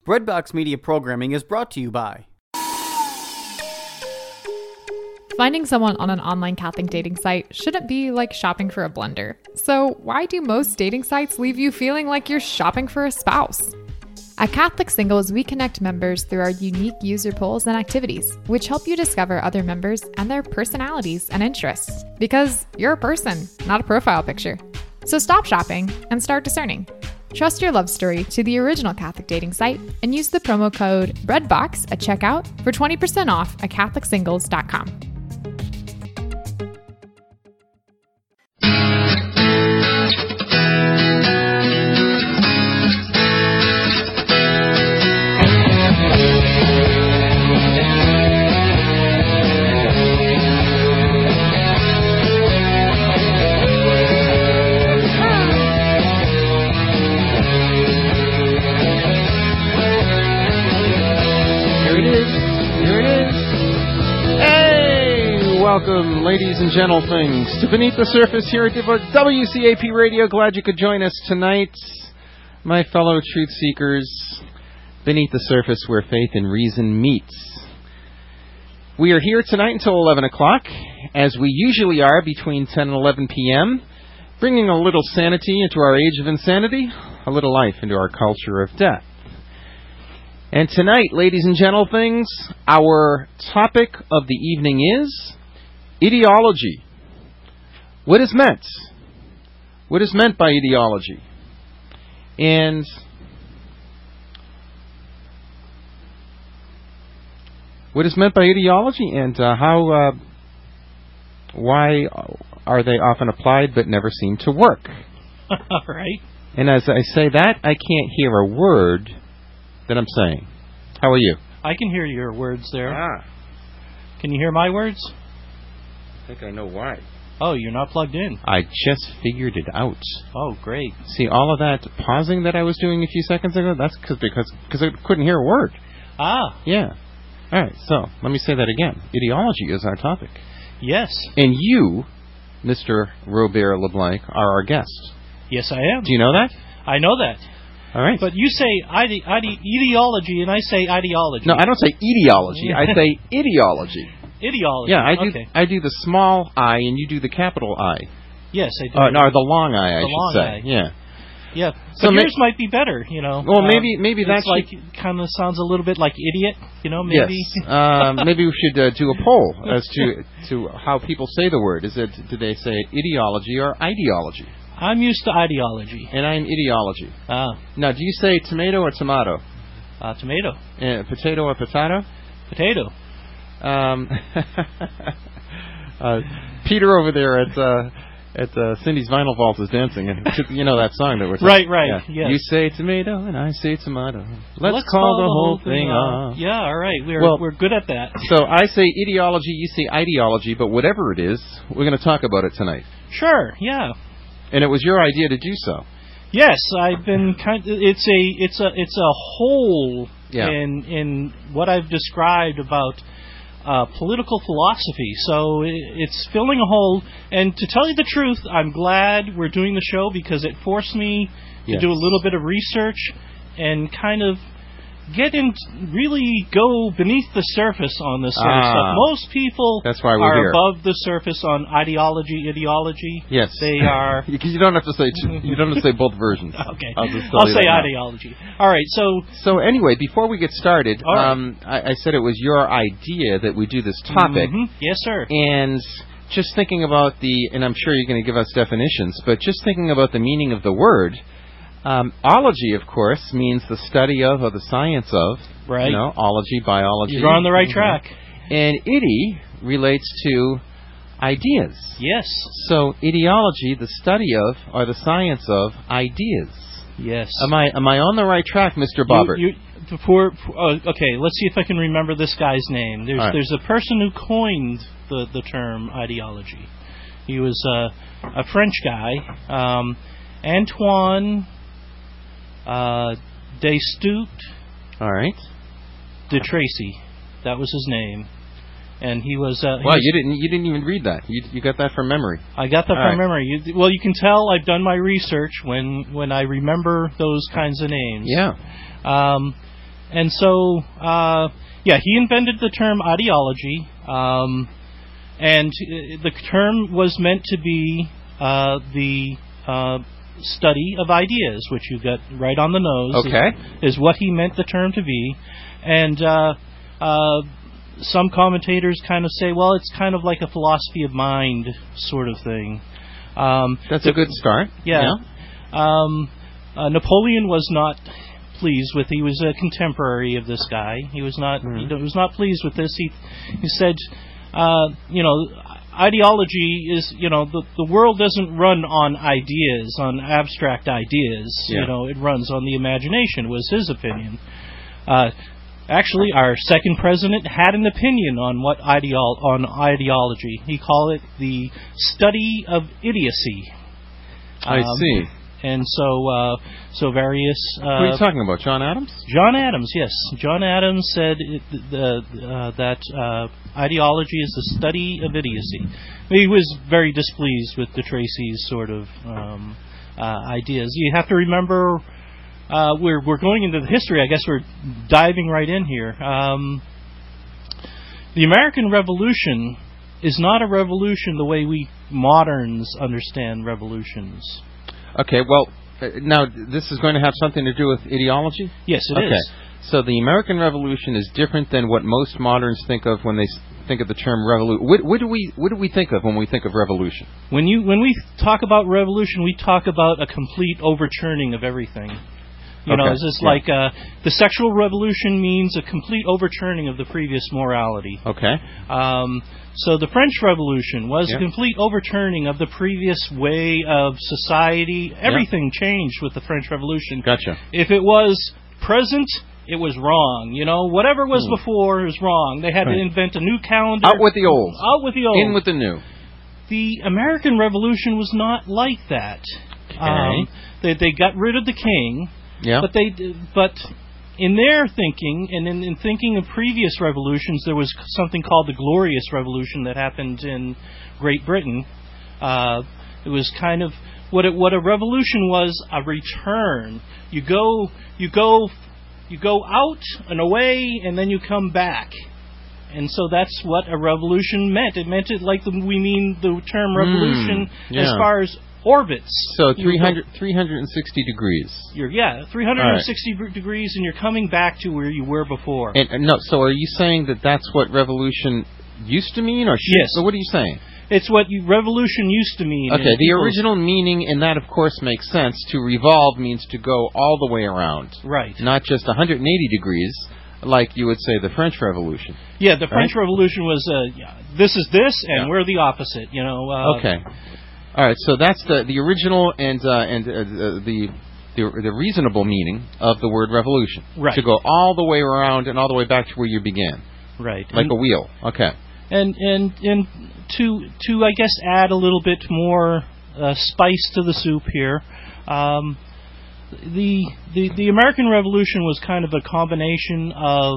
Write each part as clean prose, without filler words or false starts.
Breadbox Media programming is brought to you by... Finding someone on an online Catholic dating site shouldn't be like shopping for a blender. So why do most dating sites leave you feeling like you're shopping for a spouse? At Catholic Singles, we connect members through our unique user polls and activities, which help you discover other members and their personalities and interests. Because you're a person, not a profile picture. So stop shopping and start discerning. Trust your love story to the original Catholic dating site and use the promo code BREADBOX at checkout for 20% off at CatholicSingles.com. Welcome, ladies and gentlemen, to Beneath the Surface here at WCAP Radio. Glad you could join us tonight, my fellow truth seekers. Beneath the Surface, where faith and reason meets. We are here tonight until 11 o'clock, as we usually are between 10 and 11 p.m., bringing a little sanity into our age of insanity, a little life into our culture of death. And tonight, ladies and gentlemen, our topic of the evening is ideology. What is meant? What is meant by ideology? And what is meant by ideology, and why are they often applied but never seem to work? All right. And as I say that, I can't hear a word that I'm saying. How are you? I can hear your words there. Ah. Can you hear my words? I think I know why. Oh, you're not plugged in. I just figured it out. Oh, great. See, all of that pausing that I was doing a few seconds ago, that's because I couldn't hear a word. Ah. Yeah. All right, so let me say that again. Ideology is our topic. Yes. And you, Mr. Robert LeBlanc, are our guest. Yes, I am. Do you know that? I know that. All right. But you say ideology, and I say ideology. No, I don't say etiology. I say ideology. Ideology. Yeah, Okay. I do the small I, and you do the capital I. Yes, I do. No, the long I, I The should long say. I. Yeah. Yeah. So But yours might be better, you know. Well, maybe that's like kind of sounds a little bit like idiot, you know. Maybe. Yes. Maybe we should do a poll as to how people say the word. Do they say ideology or ideology? I'm used to ideology. And I'm ideology. Ah. Now, do you say tomato or tomato? Tomato. Potato or potato? Potato. Peter over there at Cindy's Vinyl Vault is dancing. You know that song that we're talking. Right. Yeah. Yes. You say tomato and I say tomato. Let's call the whole thing off. Yeah, all right. We're good at that. So I say ideology, you say ideology, but whatever it is, we're going to talk about it tonight. Sure. Yeah. And it was your idea to do so. Yes, I've been it's a hole in what I've described about political philosophy. So it's filling a hole. And to tell you the truth, I'm glad we're doing the show because it forced me to do a little bit of research and kind of really go beneath the surface on this sort of stuff. Most people are here. above the surface on ideology. Yes, they are. You don't have to say you don't have to say both versions. Okay, I'll say ideology. All right, so anyway, before we get started, I said it was your idea that we do this topic. Mm-hmm. Yes, sir. And just thinking about and I'm sure you're going to give us definitions, but just thinking about the meaning of the word. Ology, of course, means the study of or the science of. Right. You know, ology, biology. You're on the right track. And ide relates to ideas. Yes. So ideology, the study of or the science of ideas. Yes. Am I on the right track, Mr. Bobbert? Okay, let's see if I can remember this guy's name. There's a person who coined the term ideology. He was a French guy, Antoine Destutt. All right. De Tracy, that was his name, and he was. You didn't even read that. You got that from memory. I got that from memory. You can tell I've done my research when I remember those kinds of names. Yeah. And so, he invented the term ideology, and the term was meant to be the study of ideas, which you got right on the nose. Okay. Is what he meant the term to be. And some commentators kind of say, well, it's kind of like a philosophy of mind sort of thing. That's a good start. Yeah. Napoleon was not pleased with. He was a contemporary of this guy. He was not. He was not pleased with this. He said, ideology is, the world doesn't run on ideas, on abstract ideas. Yeah. It runs on the imagination. Was his opinion. Actually, our second president had an opinion on ideology. He called it the study of idiocy. I see. And so various... Who are you talking about, John Adams? John Adams, yes. John Adams said that ideology is the study of idiocy. He was very displeased with de Tracy's sort of ideas. You have to remember... we're going into the history. I guess we're diving right in here. The American Revolution is not a revolution the way we moderns understand revolutions. Okay, well, now this is going to have something to do with ideology? Yes, it is. So the American Revolution is different than what most moderns think of when they think of the term revolution. What do we think of when we think of revolution? When we talk about revolution, we talk about a complete overturning of everything. Is this like the sexual revolution means a complete overturning of the previous morality. Okay. So the French Revolution was a complete overturning of the previous way of society. Everything changed with the French Revolution. Gotcha. If it was present, it was wrong. Whatever was before was wrong. They had to invent a new calendar. Out with the old. Out with the old. In with the new. The American Revolution was not like that. Okay. They got rid of the king. Yeah. But in their thinking, and in thinking of previous revolutions, there was something called the Glorious Revolution that happened in Great Britain. It was kind of what a revolution was, a return. You go out and away, and then you come back. And so that's what a revolution meant. It meant it like we mean the term revolution as far as orbits. So 360 degrees. 360 degrees, and you're coming back to where you were before. And no, so are you saying that that's what revolution used to mean, or yes? So what are you saying? It's what revolution used to mean. Okay, the original meaning, and that of course makes sense. To revolve means to go all the way around, right? Not just 180 degrees, like you would say the French Revolution. Yeah, the French Revolution was this is this, and we're the opposite. Okay. All right, so that's the original and the reasonable meaning of the word revolution. Right. To go all the way around and all the way back to where you began. Right. Like a wheel. Okay. And to I guess add a little bit more spice to the soup here. The American Revolution was kind of a combination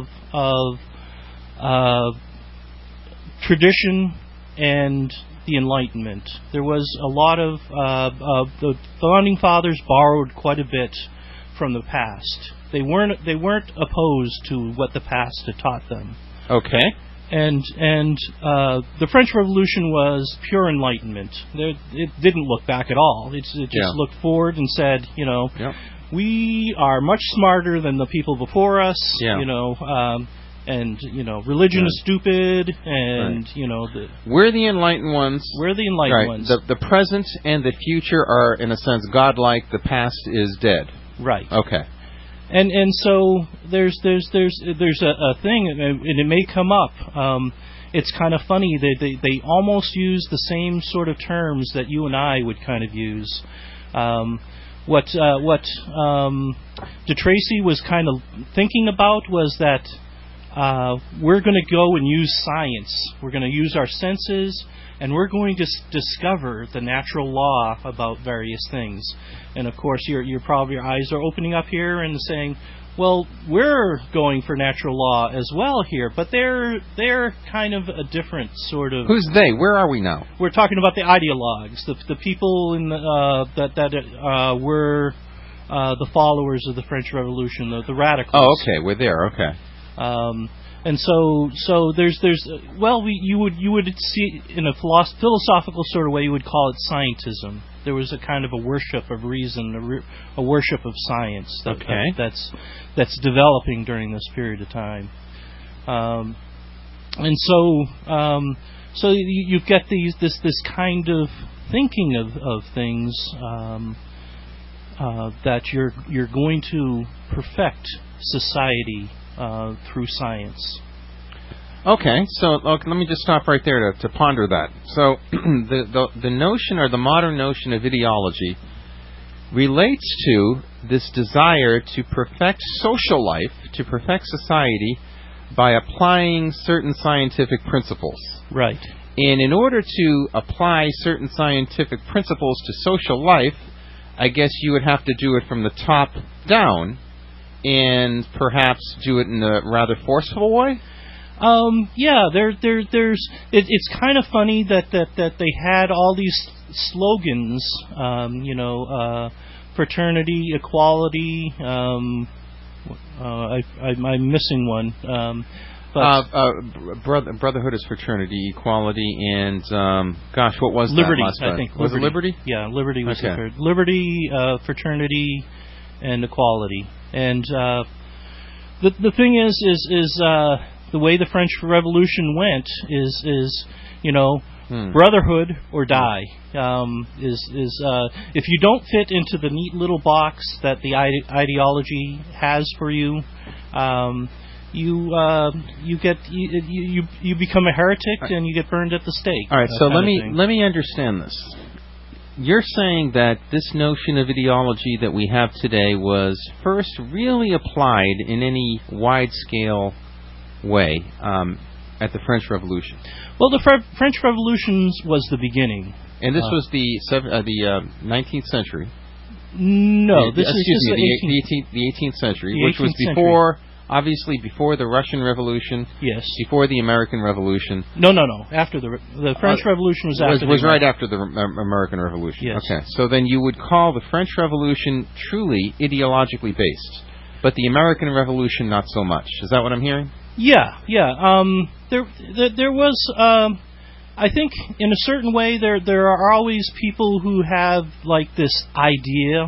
of tradition and the Enlightenment. There was a lot of the founding fathers borrowed quite a bit from the past. They weren't opposed to what the past had taught them. Okay. And the French Revolution was pure Enlightenment. It didn't look back at all. It just looked forward and said, we are much smarter than the people before us. And religion is stupid, and we're the enlightened ones. We're the enlightened ones. The present and the future are, in a sense, godlike. The past is dead. Right. Okay. And so there's a thing, and it may come up. It's kind of funny they almost use the same sort of terms that you and I would kind of use. What de Tracy was kind of thinking about was that. We're going to go and use science. We're going to use our senses, and we're going to discover the natural law about various things. And of course, your eyes are opening up here and saying, "Well, we're going for natural law as well here, but they're kind of a different sort of." Who's they? Where are we now? We're talking about the ideologues, the people in that were the followers of the French Revolution, the radicals. Oh, okay, we're there. Okay. And so there's you would see in a philosophical sort of way, you would call it scientism. There was a kind of a worship of reason, a worship of science that's developing during this period of time. And so you get this kind of thinking of things that you're going to perfect society through science. Okay, so let me just stop right there to ponder that. So the notion, or the modern notion of ideology, relates to this desire to perfect social life, to perfect society, by applying certain scientific principles. Right. And in order to apply certain scientific principles to social life, I guess you would have to do it from the top down, and perhaps do it in a rather forceful way? Yeah, it's kind of funny that they had all these slogans, fraternity, equality. I'm missing one. Brotherhood is fraternity, equality, and what was liberty? That last I think was it liberty? Yeah, liberty was okay. the third. Liberty, fraternity, and equality. And the thing is the way the French Revolution went is brotherhood or die. If you don't fit into the neat little box that the ideology has for you, you become a heretic and you get burned at the stake. All right, so let me understand this. You're saying that this notion of ideology that we have today was first really applied in any wide-scale way at the French Revolution. Well, the French Revolution was the beginning. And this was the 19th century. No, this is the 18th century, which was before, obviously before the Russian Revolution. Yes. Before the American Revolution. No. After the French Revolution was after. Was right after the American Revolution. Yes. Okay. So then you would call the French Revolution truly ideologically based, but the American Revolution not so much. Is that what I'm hearing? Yeah. There was, I think, in a certain way, there are always people who have like this idea,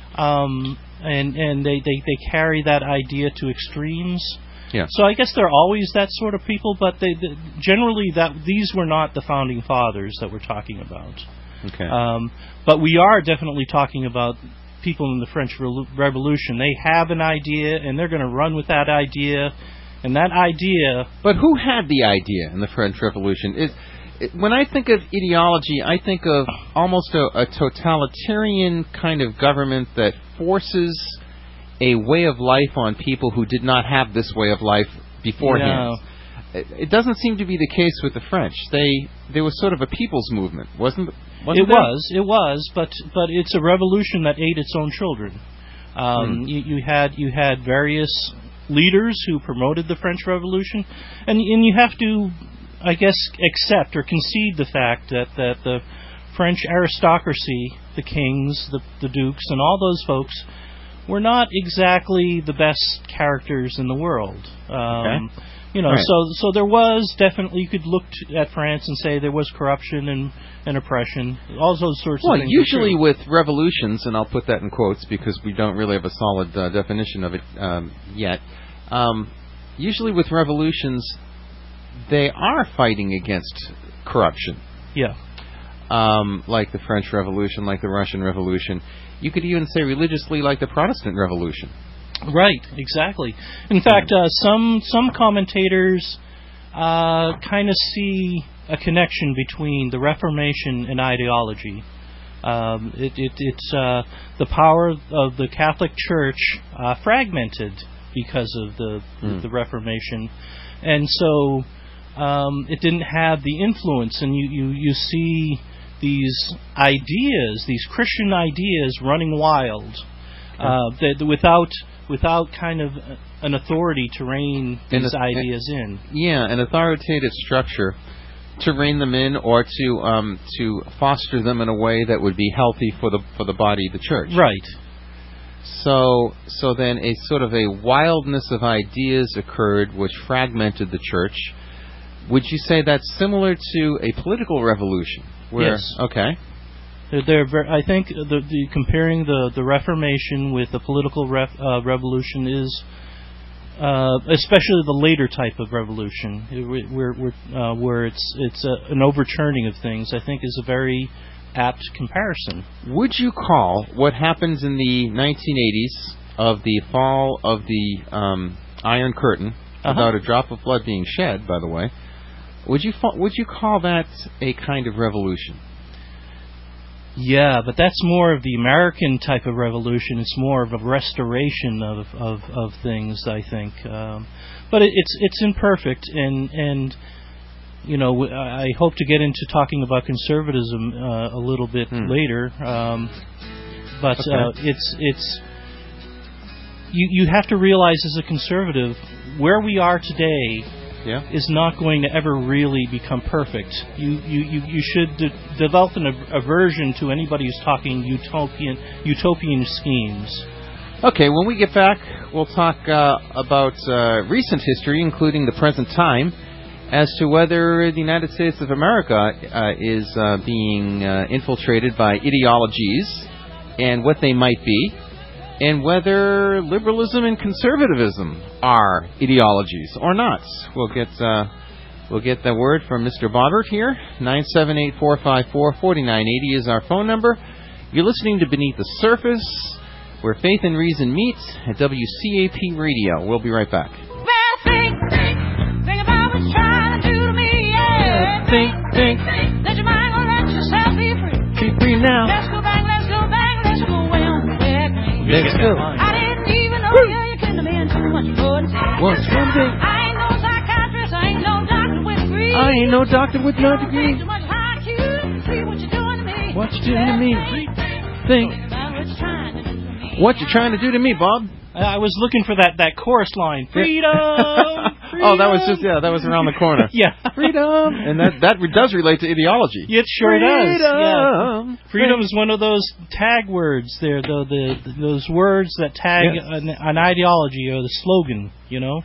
and they carry that idea to extremes. Yeah. So I guess there are always that sort of people, but generally these were not the founding fathers that we're talking about. Okay. But we are definitely talking about people in the French Revolution. They have an idea, and they're going to run with that idea. And that idea... But who had the idea in the French Revolution? When I think of ideology, I think of almost a totalitarian kind of government that forces a way of life on people who did not have this way of life beforehand. Yeah. It doesn't seem to be the case with the French. There was sort of a people's movement, wasn't it? It was, but it's a revolution that ate its own children. You had various leaders who promoted the French Revolution, and you have to, I guess, accept or concede the fact that the French aristocracy, the kings, the dukes, and all those folks were not exactly the best characters in the world. Okay. Right. So there was definitely, you could look at France and say there was corruption and oppression, all those sorts of things. Well, usually with revolutions, and I'll put that in quotes because we don't really have a solid definition of it yet. Usually with revolutions, they are fighting against corruption. Yeah. Like the French Revolution, like the Russian Revolution. You could even say religiously like the Protestant Revolution. Right, exactly. In fact, some commentators kind of see a connection between the Reformation and ideology. It's the power of the Catholic Church fragmented because of the Reformation, and so it didn't have the influence. And you see these ideas, these Christian ideas, running wild, without kind of an authority to rein these ideas in. Yeah, an authoritative structure to rein them in, or to foster them in a way that would be healthy for the body of the church. Right. So then a sort of a wildness of ideas occurred which fragmented the church. Would you say that's similar to a political revolution? Yes. Okay. I think comparing the Reformation with the political revolution is, especially the later type of revolution, where it's an overturning of things, I think is a very apt comparison. Would you call what happens in the 1980s of the fall of the Iron Curtain, without a drop of blood being shed, by the way, would you call that a kind of revolution? Yeah, but that's more of the American type of revolution. It's more of a restoration of things, I think. But it's imperfect, and you know, I hope to get into talking about conservatism a little bit later. But it's you have to realize as a conservative where we are today. Yeah. Is not going to ever really become perfect. You should develop an aversion to anybody who's talking utopian schemes. Okay, when we get back, we'll talk about recent history, including the present time, as to whether the United States of America is being infiltrated by ideologies and what they might be, and whether liberalism and conservatism are ideologies or not. We'll get the word from Mr. Bobbert here. 978-454-4980 is our phone number. You're listening to Beneath the Surface, where faith and reason meet at WCAP Radio. We'll be right back. Well, think about what you're trying to do to me, yeah. Think. Let your mind go, let yourself be free. Be free now. Let's go back, let's go way on back. Let's go. I didn't even know you couldn't have been too much good. What's one thing? I ain't no psychiatrist, I ain't no doctor with a degree. I ain't no doctor with no degree. Too much high IQ, see what you're doing to me. What you doing to me? Think. What you trying to do to me, Bob? I was looking for that chorus line. Freedom! Oh, that was around the corner. Yeah. Freedom! And that does relate to ideology. It sure does. Yeah. Freedom is one of those tag words there, those words that tag an ideology or the slogan, you know?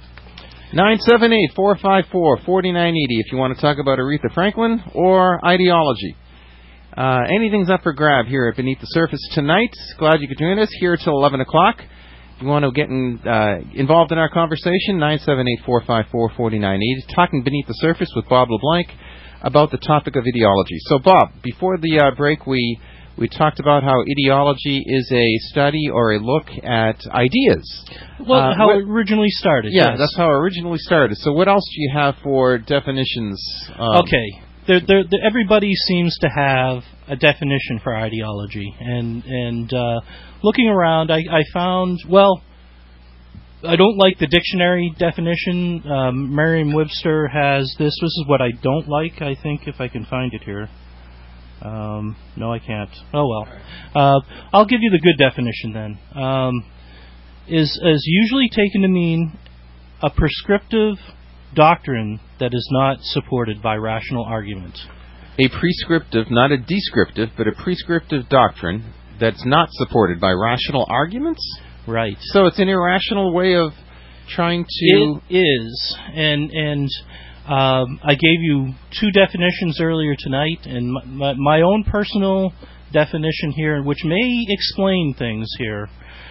978-454-4980 if you want to talk about Aretha Franklin or ideology. Anything's up for grab here at Beneath the Surface tonight. Glad you could join us here till 11 o'clock. If you want to get involved in our conversation, 978-454-4980. Talking Beneath the Surface with Bob LeBlanc about the topic of ideology. So, Bob, before the break, we talked about how ideology is a study or a look at ideas. Well, how it originally started. Yeah, yes. That's how it originally started. So what else do you have for definitions? Okay. Everybody seems to have a definition for ideology, and looking around, I found, well, I don't like the dictionary definition. Merriam-Webster has this. This is what I don't like, I think, if I can find it here. No, I can't. Oh, well. I'll give you the good definition then. Is usually taken to mean a prescriptive doctrine that is not supported by rational argument. A prescriptive, not a descriptive, but a prescriptive doctrine that's not supported by rational arguments? Right. So it's an irrational way of trying to... It is. And I gave you two definitions earlier tonight, and my own personal definition here, which may explain things here,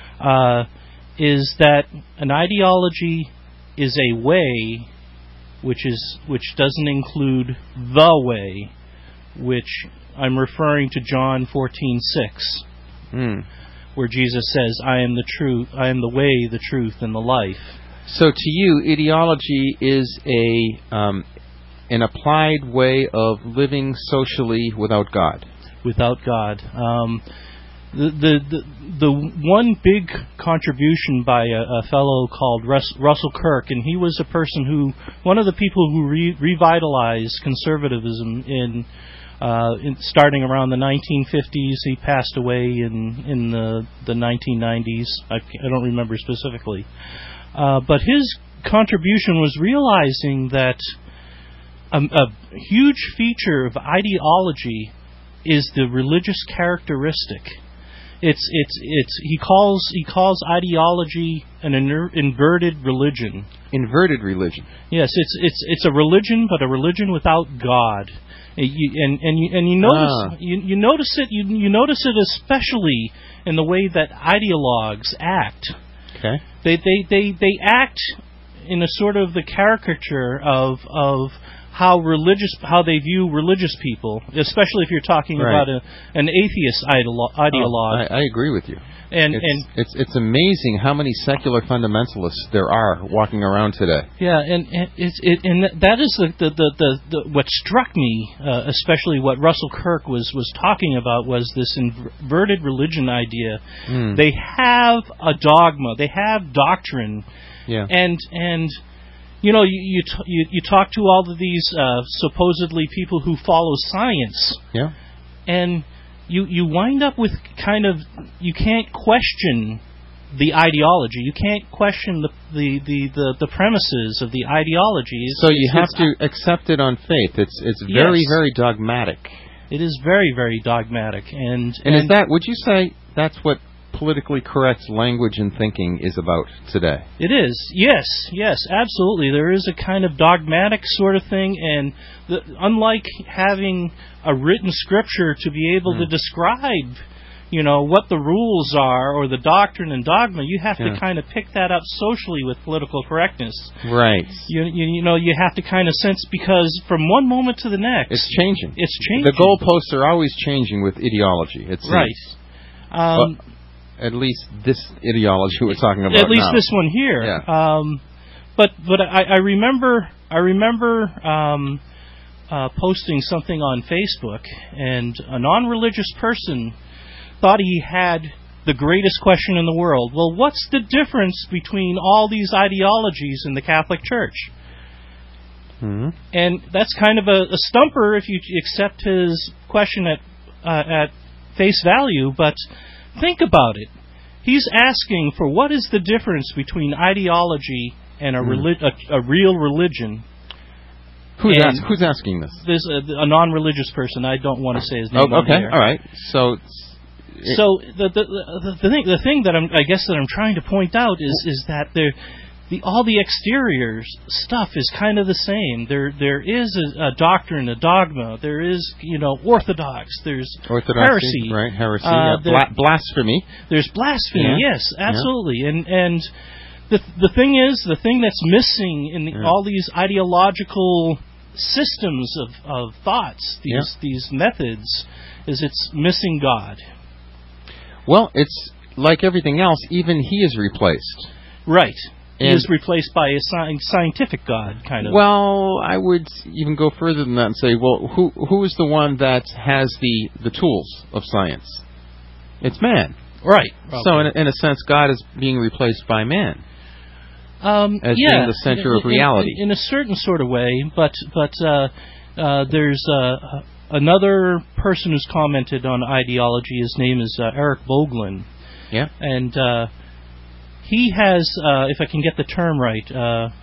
is that an ideology is a way which doesn't include the way, which I'm referring to John 14:6, where Jesus says, "I am the truth, I am the way, the truth, and the life." So to you, ideology is an applied way of living socially without God. Without God. The one big contribution by a fellow called Russell Kirk, and he was a person who, one of the people who revitalized conservatism in starting around the 1950s. He passed away in the 1990s. I don't remember specifically. But his contribution was realizing that a huge feature of ideology is the religious characteristic. he calls ideology an inverted religion. Inverted religion. Yes, it's a religion, but a religion without God. You notice it especially in the way that ideologues act. Okay. They act in a sort of the caricature of how they view religious people, especially if you're talking about an atheist ideologue. I agree with you. And it's amazing how many secular fundamentalists there are walking around today. Yeah, and that is the what struck me, especially what Russell Kirk was talking about, was this inverted religion idea. They have a dogma, they have doctrine, and you talk to all of these supposedly people who follow science, and you wind up with kind of, you can't question the ideology. You can't question the premises of the ideology. So you have to accept it on faith. It's very, very dogmatic. It is very, very dogmatic. And is that, would you say that's what politically correct language and thinking is about today? It is. Yes, absolutely. There is a kind of dogmatic sort of thing, and unlike having a written scripture to be able to describe, what the rules are or the doctrine and dogma, you have to kind of pick that up socially with political correctness. Right. You have to kind of sense, because from one moment to the next, it's changing. It's changing. The goalposts are always changing with ideology. It's right. At least this ideology we're talking about. At least now. this one here. Yeah. But I remember posting something on Facebook, and a non-religious person thought he had the greatest question in the world. Well, what's the difference between all these ideologies in the Catholic Church? And that's kind of a stumper if you accept his question at face value, but think about it. He's asking for what is the difference between ideology and a real religion. Who's asking this? There's a non-religious person. I don't want to say his name. Okay, all right. So the thing that I'm trying to point out is that all the exterior stuff is kind of the same. There is a doctrine, a dogma. There is, orthodox. There's orthodoxy, heresy, right? Heresy, blasphemy. There's blasphemy. Yes, absolutely. And the thing that's missing in all these ideological systems of thoughts, these methods, is it's missing God. Well, it's like everything else. Even He is replaced. Right. He is replaced by a scientific God, kind of. Well, I would even go further than that and say, well, who is the one that has the tools of science? It's man. Right. Okay. So, in a sense, God is being replaced by man as being the center of reality. In a certain sort of way, but there's another person who's commented on ideology. His name is Eric Voegelin. Yeah. And he has, if I can get the term right,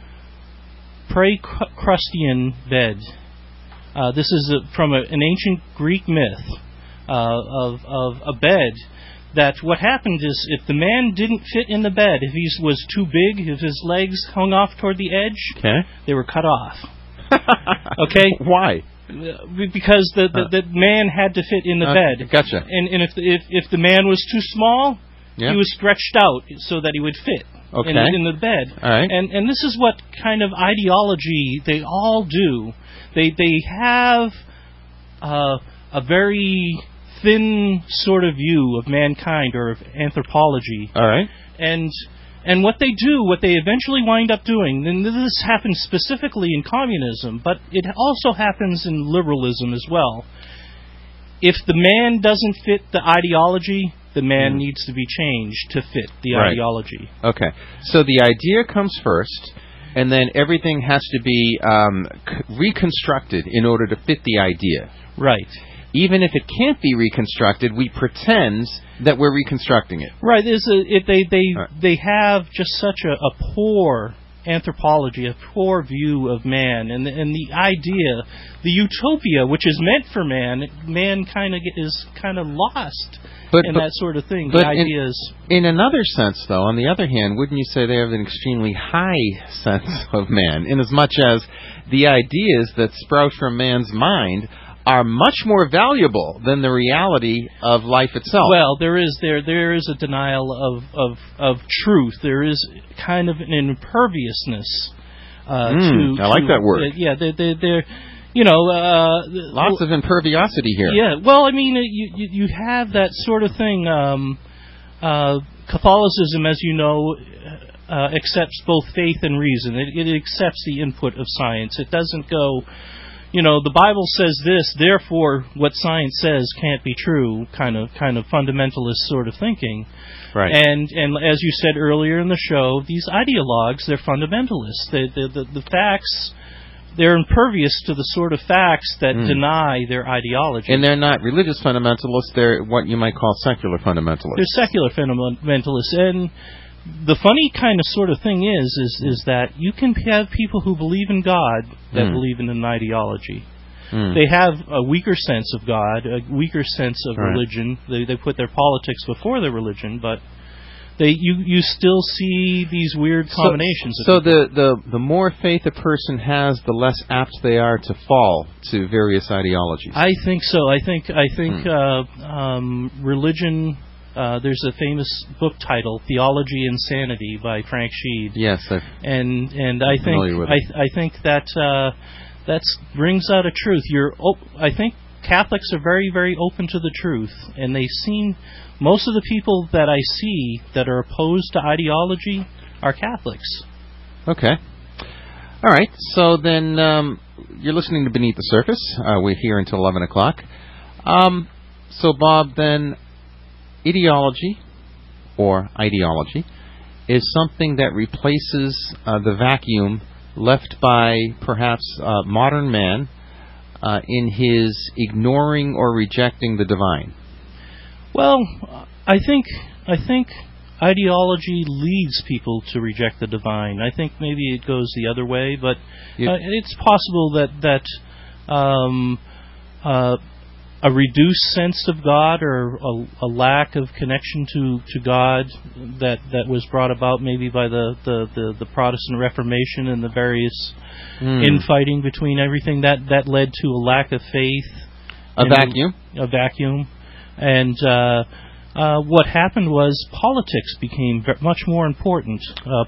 Precrustian bed. This is from an ancient Greek myth of a bed, that what happened is if the man didn't fit in the bed, if he was too big, if his legs hung off toward the edge, they were cut off. Okay? Why? Because the man had to fit in the bed. Gotcha. And if the man was too small, he was stretched out so that he would fit in the bed. All right. And this is what kind of ideology they all do. They have a very thin sort of view of mankind or of anthropology. All right. And what they do, what they eventually wind up doing, and this happens specifically in communism, but it also happens in liberalism as well. If the man doesn't fit the ideology, the man needs to be changed to fit the ideology. Okay. So the idea comes first, and then everything has to be reconstructed in order to fit the idea. Right. Even if it can't be reconstructed, we pretend that we're reconstructing it. Right. They have just such a poor anthropology, a poor view of man, and the idea, the utopia which is meant for man is kind of lost in that sort of thing. The ideas. In another sense, though, on the other hand, wouldn't you say they have an extremely high sense of man, in as much as the ideas that sprout from man's mind are much more valuable than the reality of life itself? Well, there is a denial of truth. There is kind of an imperviousness to. I like that word. Yeah, they're lots of imperviosity here. Yeah, well, I mean, you have that sort of thing. Catholicism, as you know, accepts both faith and reason. It accepts the input of science. It doesn't go, the Bible says this, therefore what science says can't be true, kind of fundamentalist sort of thinking. Right. And as you said earlier in the show, these ideologues, they're fundamentalists. The facts, they're impervious to the sort of facts that deny their ideology. And they're not religious fundamentalists, they're what you might call secular fundamentalists. They're secular fundamentalists. And the funny kind of sort of thing is that you can have people who believe in God that believe in an ideology. They have a weaker sense of God, a weaker sense of religion. They put their politics before their religion, but you still see these weird combinations. So the more faith a person has, the less apt they are to fall to various ideologies. I think so. I think religion. There's a famous book title, "Theology and Sanity" by Frank Sheed. Yes, and I think that brings out a truth. I think Catholics are very, very open to the truth, and they seem. Most of the people that I see that are opposed to ideology are Catholics. Okay. All right. So then you're listening to Beneath the Surface. We're here until 11 o'clock. So, Bob, then ideology is something that replaces the vacuum left by perhaps modern man in his ignoring or rejecting the divine. Well, I think ideology leads people to reject the divine. I think maybe it goes the other way, but it's possible that a reduced sense of God or a lack of connection to God that was brought about maybe by the Protestant Reformation and the various infighting between everything that led to a lack of faith. A vacuum. And what happened was politics became much more important.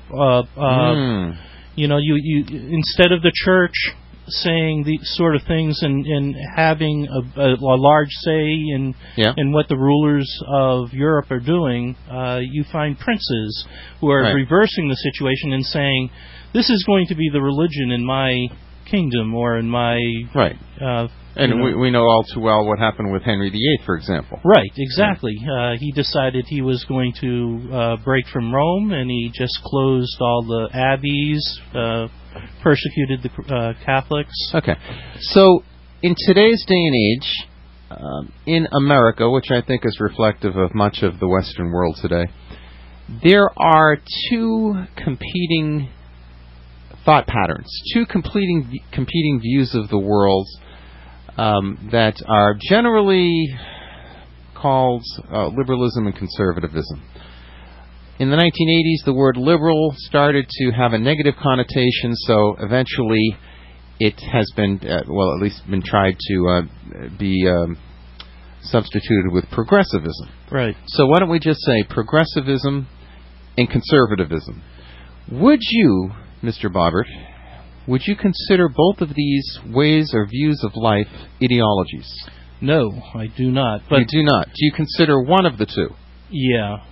You instead of the church saying these sort of things and having a large say in what the rulers of Europe are doing, you find princes who are reversing the situation and saying, "This is going to be the religion in my kingdom or in my And we know all too well what happened with Henry VIII, for example. Right, exactly. He decided he was going to break from Rome, and he just closed all the abbeys, persecuted the Catholics. Okay. So, in today's day and age, in America, which I think is reflective of much of the Western world today, there are two competing thought patterns, two competing views of the world that are generally called liberalism and conservatism. In the 1980s, the word liberal started to have a negative connotation, so eventually it has been, at least been tried to be substituted with progressivism. Right. So why don't we just say progressivism and conservatism? Would you, Mr. Bobbert, would you consider both of these ways or views of life ideologies? No, I do not. But you do not. Do you consider one of the two? Yeah.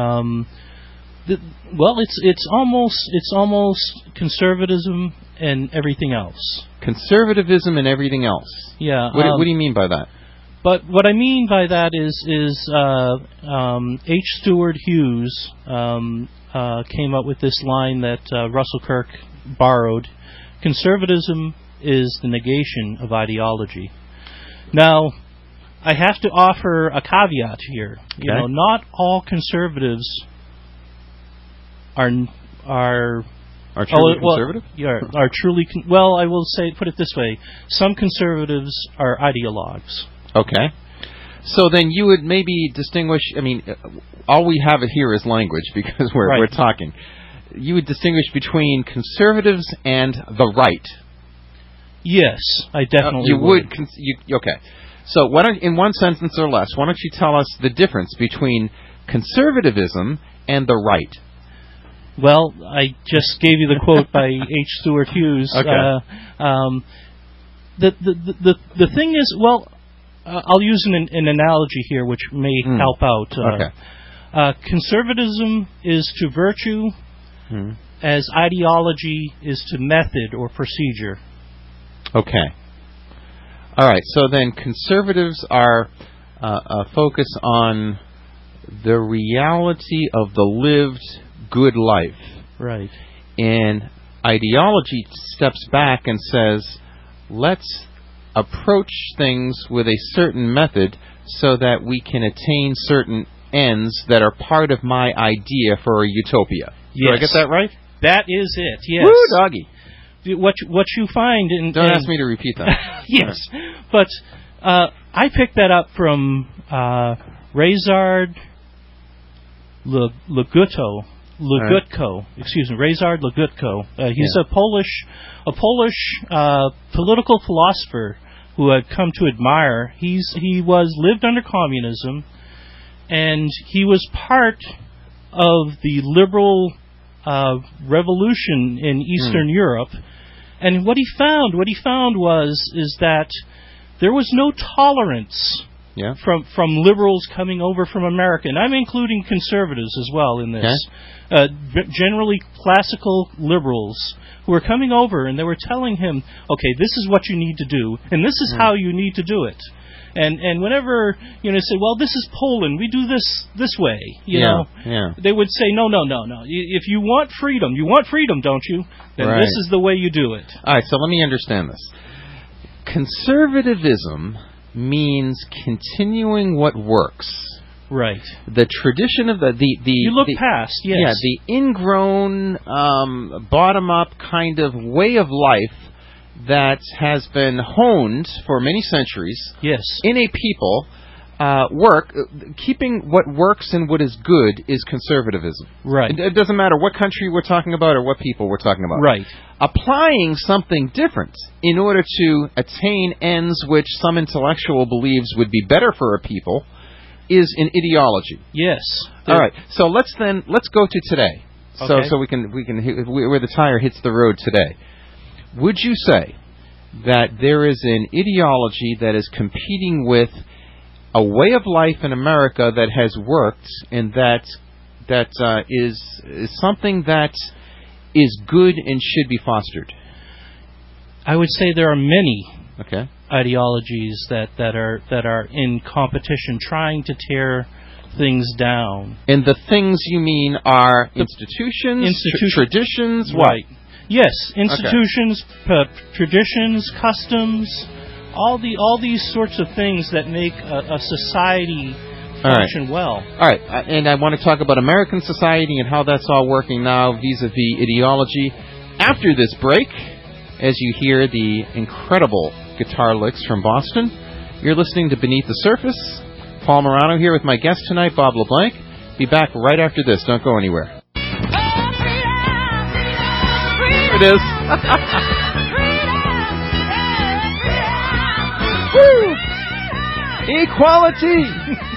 It's almost conservatism and everything else. Conservatism and everying else. Yeah. What do you mean by that? But what I mean by that is H. Stuart Hughes came up with this line that Russell Kirk borrowed. Conservatism is the negation of ideology. Now, I have to offer a caveat here. Okay. You know, not all conservatives are Are truly conservative? Are truly well, I will put it this way. Some conservatives are ideologues. Okay. So then you would maybe distinguish, I mean, all we have here is language because we're talking. You would distinguish between conservatives and the right. Yes, I definitely you would. Okay. So why don't, in one sentence or less, why don't you tell us the difference between conservatism and the right? Well, I just gave you the quote by H. Stuart Hughes. Okay. The thing is, well, I'll use an analogy here which may help out. Okay. Conservatism is to virtue as ideology is to method or procedure. Okay. All right. So then conservatives are focus on the reality of the lived good life. Right. And ideology steps back and says, let's approach things with a certain method so that we can attain certain ends that are part of my idea for a utopia. Yes. Did I get that right? That is it, yes. Woo, doggy. What you find in... Don't ask me to repeat that. Yes. But I picked that up from Ryszard Legutko. Ryszard Legutko. He's a Polish political philosopher who I've come to admire. He lived under communism, and he was part of the liberal revolution in Eastern Europe. And what he found is that there was no tolerance from liberals coming over from America, and I'm including conservatives as well in this. Generally classical liberals who were coming over, and they were telling him, okay, this is what you need to do, and this is how you need to do it. And whenever, say, well, this is Poland, we do this way, you know, they would say, no. If you want freedom, don't you? Then this is the way you do it. All right, so let me understand this. Conservatism means continuing what works. Right. The tradition of the you look past, yes. Yeah, the ingrown, bottom-up kind of way of life that has been honed for many centuries. Yes. In a people, keeping what works and what is good is conservatism. Right. It doesn't matter what country we're talking about or what people we're talking about. Right. Applying something different in order to attain ends which some intellectual believes would be better for a people is an ideology. Yes. All right. So let's go to today. Okay. So we can where the tire hits the road today. Would you say that there is an ideology that is competing with a way of life in America that has worked and that is something that is good and should be fostered? I would say there are many ideologies that are in competition, trying to tear things down. And the things you mean are institutions, traditions, right? Yes, institutions, traditions, customs, all these sorts of things that make a society function well. All right, and I want to talk about American society and how that's all working now vis-a-vis ideology. After this break, as you hear the incredible guitar licks from Boston, you're listening to Beneath the Surface. Paul Morano here with my guest tonight, Bob LeBlanc. Be back right after this. Don't go anywhere. It is. Woo! Equality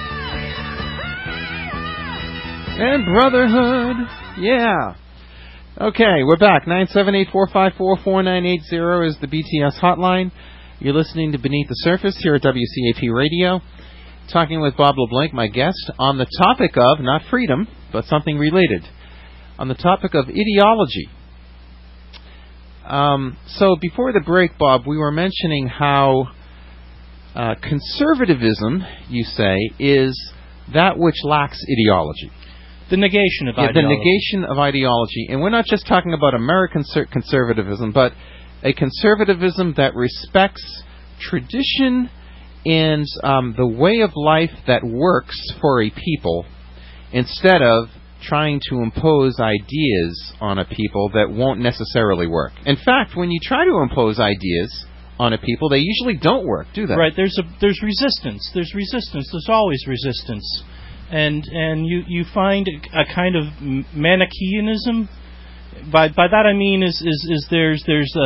and brotherhood. Yeah. Okay, we're back. 978-454-4980 is the BTS hotline. You're listening to Beneath the Surface here at WCAP Radio. Talking with Bob LeBlanc, my guest, on the topic of, not freedom, but something related, on the topic of ideology. So before the break, Bob, we were mentioning how conservatism, you say, is that which lacks ideology. The negation of ideology. The negation of ideology. And we're not just talking about American conservatism, but a conservatism that respects tradition and the way of life that works for a people, instead of trying to impose ideas on a people that won't necessarily work. In fact, when you try to impose ideas on a people, they usually don't work, do they? Right. There's resistance. There's resistance. There's always resistance, and you find a kind of Manichaeanism. By that I mean is there's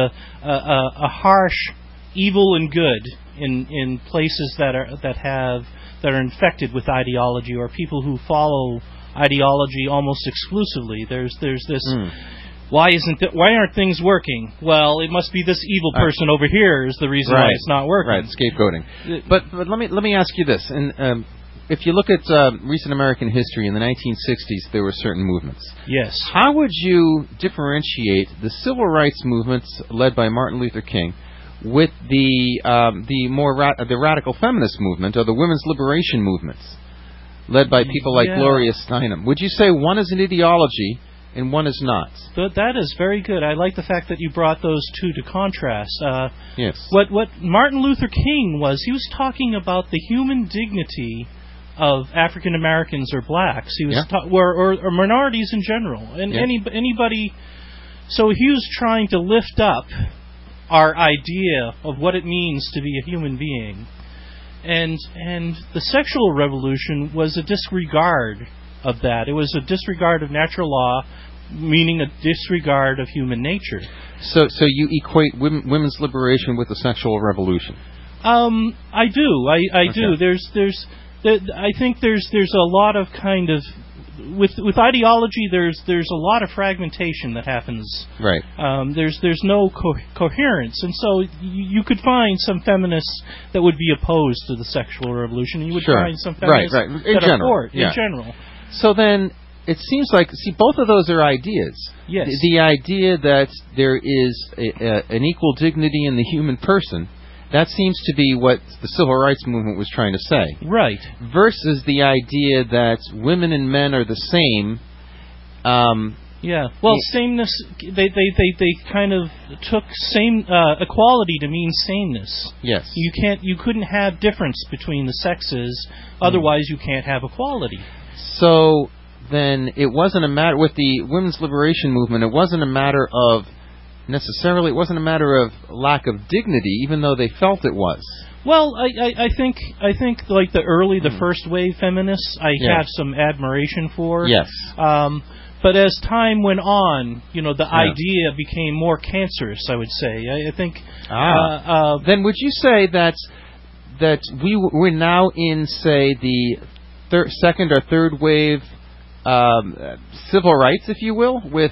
a harsh evil and good in places that are infected with ideology, or people who follow ideology almost exclusively. There's this. Why aren't things working? Well, it must be this evil person over here is the reason why it's not working. Right, scapegoating. But let me ask you this. And if you look at recent American history, in the 1960s, there were certain movements. Yes. How would you differentiate the civil rights movements led by Martin Luther King with the radical feminist movement, or the women's liberation movements led by people like Gloria Steinem? Would you say one is an ideology and one is not? That is very good. I like the fact that you brought those two to contrast. Yes. What Martin Luther King he was talking about the human dignity of African Americans or blacks. He was or minorities in general, and anybody. So he was trying to lift up our idea of what it means to be a human being, and the sexual revolution was a disregard of that. It was a disregard of natural law, meaning a disregard of human nature. So you equate women's liberation with the sexual revolution? I do. I do. I think there's a lot of kind of with ideology. There's a lot of fragmentation that happens. Right. There's no coherence, and so you could find some feminists that would be opposed to the sexual revolution, and you would find some feminists that are for it in general. So then, it seems like, both of those are ideas. Yes. The idea that there is an equal dignity in the human person, that seems to be what the civil rights movement was trying to say. Right. Versus the idea that women and men are the same. Well, sameness, they kind of took equality to mean sameness. Yes. You couldn't have difference between the sexes, otherwise you can't have equality. So then it wasn't a matter with the women's liberation movement. It wasn't a matter of lack of dignity, even though they felt it was. Well, I think like the first wave feminists, I had some admiration for. Yes. But as time went on, the idea became more cancerous, I would say. I think. Then would you say that we're now in, say, the second or third wave civil rights, if you will, with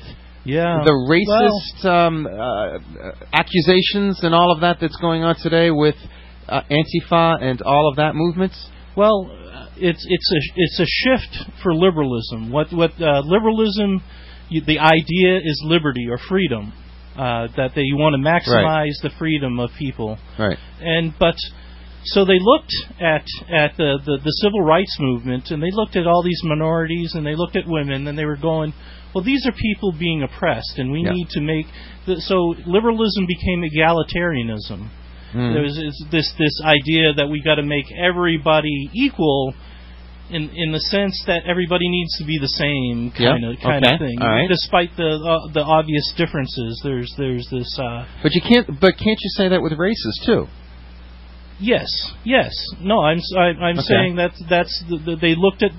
the racist accusations and all of that's going on today with Antifa and all of that movement? Well, it's a shift for liberalism. What liberalism, the idea is liberty or freedom, that you want to maximize the freedom of people. Right. So they looked at the civil rights movement, and they looked at all these minorities, and they looked at women, and they were going, well, these are people being oppressed, and we need to make... So liberalism became egalitarianism. There was this idea that we got to make everybody equal in the sense that everybody needs to be the same kind of thing. Right. Despite the obvious differences, there's this... But can't you say that with races, too? Yes. No, I'm saying that's they looked at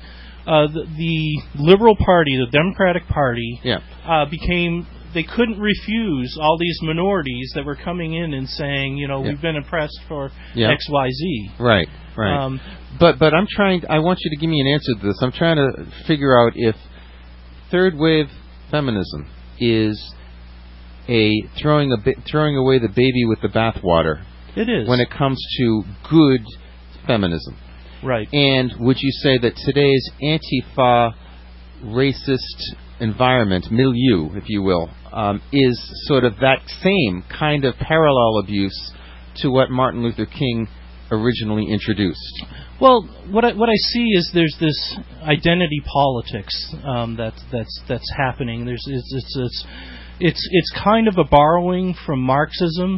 the Liberal Party, the Democratic Party, became, they couldn't refuse all these minorities that were coming in and saying, we've been oppressed for X, Y, Z. Right. But I want you to give me an answer to this. I'm trying to figure out if third wave feminism is throwing away the baby with the bathwater. It is. When it comes to good feminism. Right. And would you say that today's Antifa racist environment, milieu, if you will, is sort of that same kind of parallel abuse to what Martin Luther King originally introduced? Well, what I see is there's this identity politics that's happening. It's kind of a borrowing from Marxism.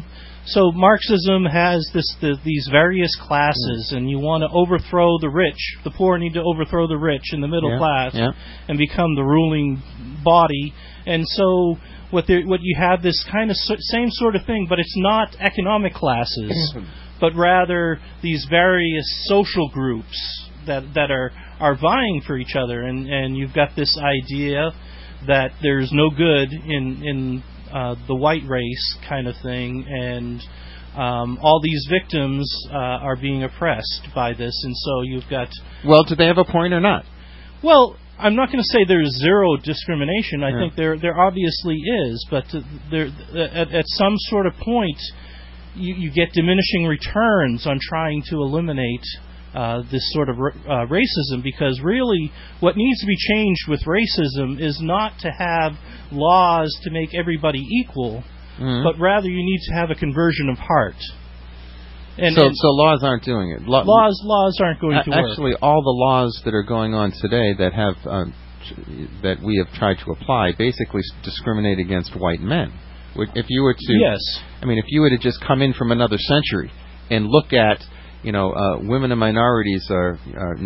So Marxism has these various classes, and you want to overthrow the rich. The poor need to overthrow the rich and the middle class and become the ruling body. And so what you have this kind of same sort of thing, but it's not economic classes, but rather these various social groups that are vying for each other. And you've got this idea that there's no good in the white race kind of thing, and all these victims are being oppressed by this, and so you've got... Well, do they have a point or not? Well, I'm not going to say there's zero discrimination. I think there obviously is, but at some sort of point, you get diminishing returns on trying to eliminate this sort of racism, because really what needs to be changed with racism is not to have laws to make everybody equal, but rather you need to have a conversion of heart. And so laws aren't doing it. Laws aren't going to work. Actually, all the laws that are going on today that have that we have tried to apply basically discriminate against white men. If you were to, if you were to just come in from another century and look at, women and minorities are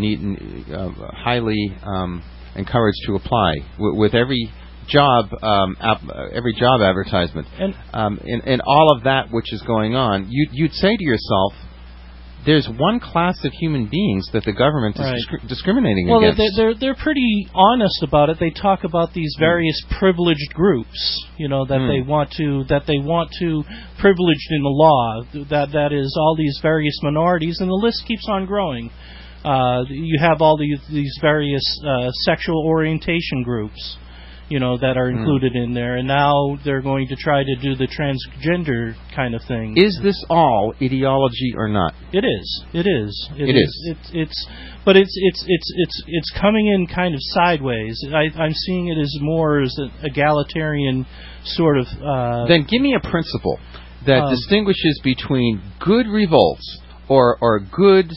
highly encouraged to apply with every job advertisement, and all of that which is going on. You'd say to yourself, there's one class of human beings that the government is discriminating against. Well, they're pretty honest about it. They talk about these various privileged groups, that they want to privileged in the law. That is all these various minorities, and the list keeps on growing. You have all these various sexual orientation groups, that are included in there, and now they're going to try to do the transgender kind of thing. Is this all ideology or not? It is. It is. It's coming in kind of sideways. I'm seeing it as more as an egalitarian sort of. Then give me a principle that distinguishes between good revolts or good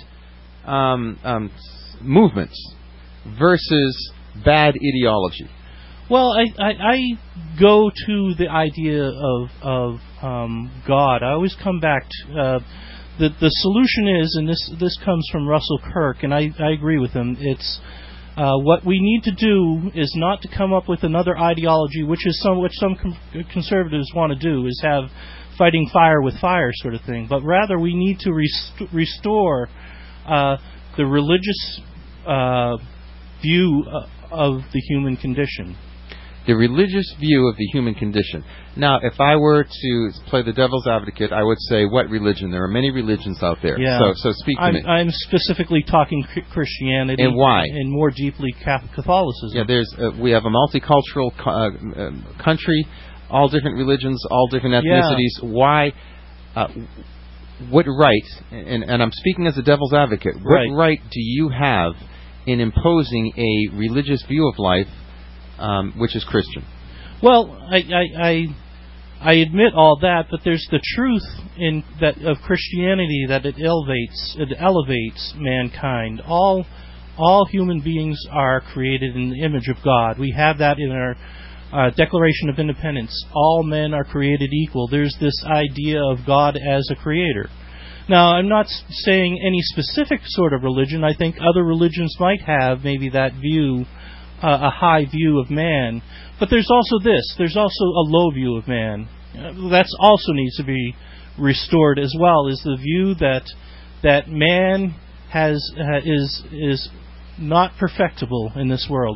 movements versus bad ideology. Well, I go to the idea of God. I always come back to the solution is, and this comes from Russell Kirk, and I agree with him. It's what we need to do is not to come up with another ideology, which some conservatives want to do, is have fighting fire with fire sort of thing. But rather, we need to restore the religious view of the human condition. The religious view of the human condition. Now, if I were to play the devil's advocate, I would say, what religion? There are many religions out there. Yeah. So speak to me. I'm specifically talking Christianity. And why? And more deeply Catholicism. Yeah, we have a multicultural country, all different religions, all different ethnicities. Yeah. Why? What right, and I'm speaking as a devil's advocate, what right do you have in imposing a religious view of life which is Christian? Well, I admit all that, but there's the truth in that of Christianity, that it elevates mankind. All human beings are created in the image of God. We have that in our Declaration of Independence. All men are created equal. There's this idea of God as a creator. Now, I'm not saying any specific sort of religion. I think other religions might have maybe that view, a high view of man. But there's also this. There's also a low view of man. That also needs to be restored as well, is the view that man is not perfectible in this world.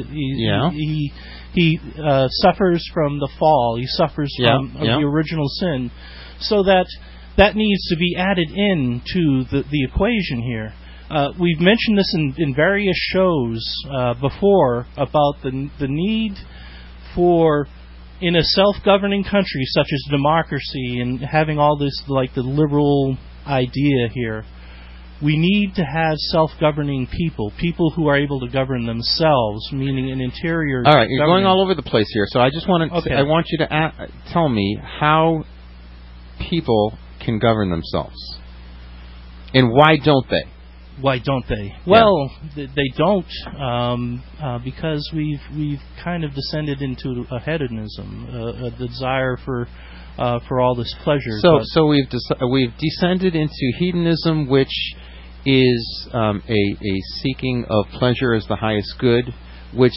He suffers from the fall. He suffers from the original sin. So that needs to be added into the equation here. We've mentioned this in various shows before about the need for, in a self-governing country such as democracy and having all this, like the liberal idea here, we need to have self-governing people who are able to govern themselves, meaning an interior. All right, you're going all over the place here. So I just want to, I want you to tell me how people can govern themselves, and why don't they? Why don't they? Well, they don't because we've kind of descended into a hedonism, a desire for for all this pleasure. So we've descended into hedonism, which is a seeking of pleasure as the highest good, which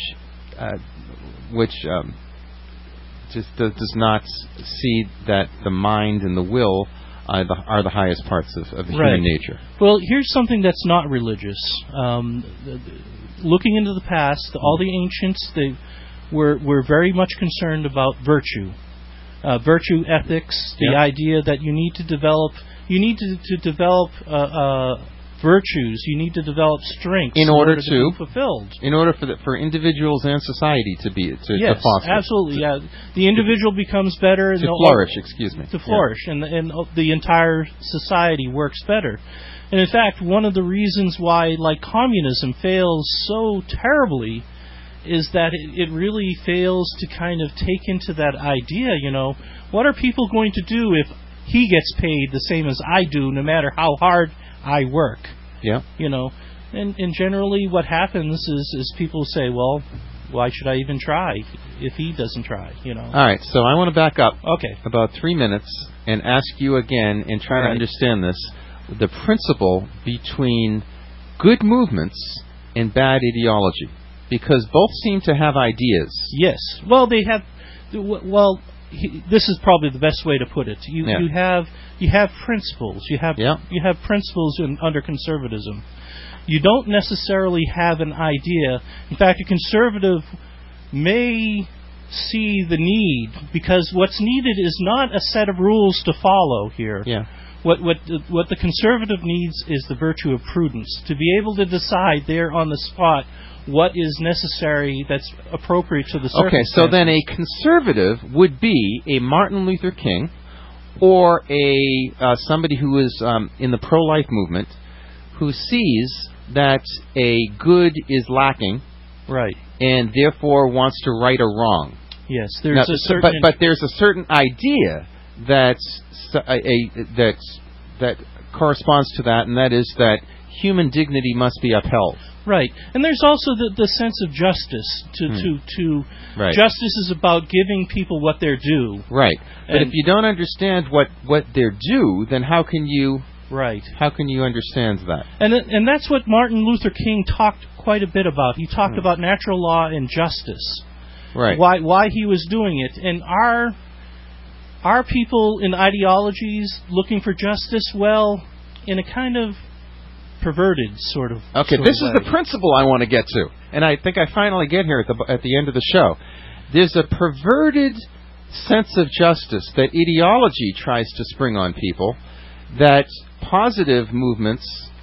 just does not see that the mind and the will are the highest parts of human nature. Well, here's something that's not religious. Looking into the past, all the ancients, they were very much concerned about virtue. Virtue ethics, the idea that you need to develop virtues, you need to develop strengths in order to be fulfilled. In order for individuals and society to foster. Absolutely. The individual becomes better to flourish. To flourish, and the entire society works better. And in fact, one of the reasons why, like, communism fails so terribly is that it really fails to kind of take into that idea, what are people going to do if he gets paid the same as I do, no matter how hard I work? Yeah. And generally what happens is people say, well, why should I even try if he doesn't try, All right, so I want to back up about 3 minutes and ask you again and try to understand this, the principle between good movements and bad ideology. Because both seem to have ideas. Yes. Well, they have. Well, this is probably the best way to put it. You have principles. You have principles under conservatism. You don't necessarily have an idea. In fact, a conservative may see the need, because what's needed is not a set of rules to follow here. Yeah. What the conservative needs is the virtue of prudence, to be able to decide there on the spot what is necessary that's appropriate to the circumstances. Okay, so then a conservative would be a Martin Luther King or somebody who is in the pro-life movement who sees that a good is lacking, right, and therefore wants to right a wrong. Yes, there's a certain... But there's a certain idea that corresponds to that, and that is that human dignity must be upheld. Right, and there's also the sense of justice. Right. Justice is about giving people what they're due. Right, but if you don't understand what they're due, then how can you understand that? And that's what Martin Luther King talked quite a bit about. He talked about natural law and justice. Right. Why he was doing it, and are people in ideologies looking for justice? Well, in a kind of perverted sort of. Okay, this is the principle I want to get to, and I think I finally get here at the end of the show. There's a perverted sense of justice that ideology tries to spring on people, that positive movements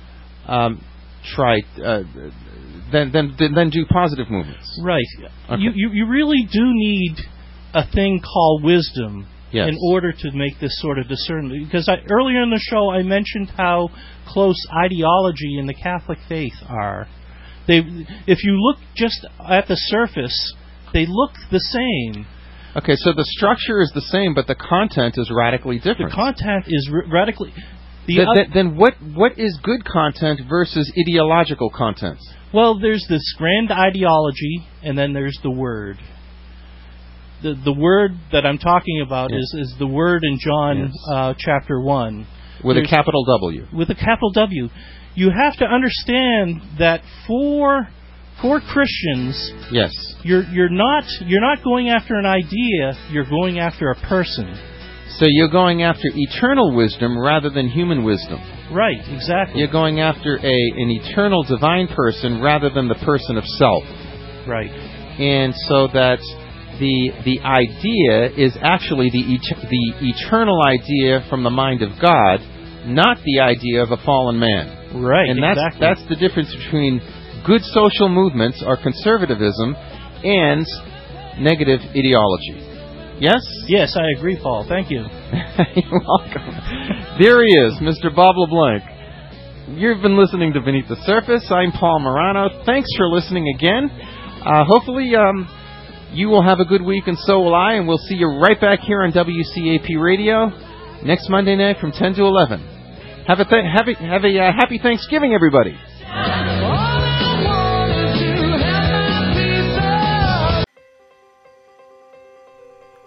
then do positive movements. Right. Okay. You really do need a thing called wisdom. Yes. In order to make this sort of discernment. Because earlier in the show I mentioned how close ideology and the Catholic faith are. If you look just at the surface, they look the same. Okay, so the structure is the same, but the content is radically different. The content is radically... Then what is good content versus ideological content? Well, there's this grand ideology, and then there's the Word. The word that I'm talking about is the word in John chapter 1. With a capital W. With a capital W. You have to understand that for Christians, yes, you're not going after an idea, you're going after a person. So you're going after eternal wisdom rather than human wisdom. Right, exactly. You're going after an eternal divine person rather than the person of self. Right. And so that the idea is actually the eternal idea from the mind of God, not the idea of a fallen man. Right, and exactly. that's the difference between good social movements or conservatism and negative ideology. Yes? Yes, I agree, Paul. Thank you. You're welcome. There he is, Mr. Bob LeBlanc. You've been listening to Beneath the Surface. I'm Paul Morano. Thanks for listening again. Hopefully, you will have a good week, and so will I, and we'll see you right back here on WCAP Radio next Monday night from 10 to 11. Have a happy Thanksgiving, everybody.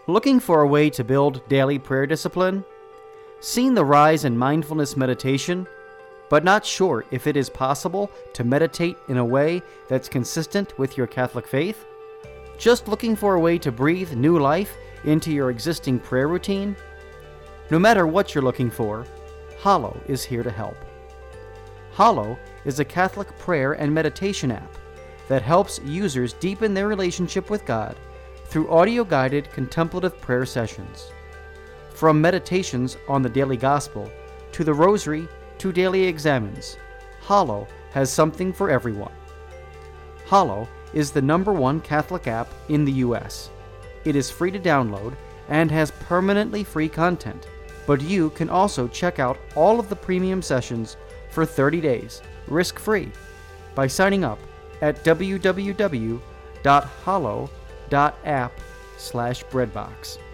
Looking for a way to build daily prayer discipline? Seen the rise in mindfulness meditation, but not sure if it is possible to meditate in a way that's consistent with your Catholic faith? Just looking for a way to breathe new life into your existing prayer routine? No matter what you're looking for, Hallow is here to help. Hallow is a Catholic prayer and meditation app that helps users deepen their relationship with God through audio-guided contemplative prayer sessions. From meditations on the daily gospel to the rosary to daily examines, Hallow has something for everyone. Hallow is the #1 Catholic app in the US. It is free to download and has permanently free content, but you can also check out all of the premium sessions for 30 days, risk-free, by signing up at www.hallow.app/breadbox.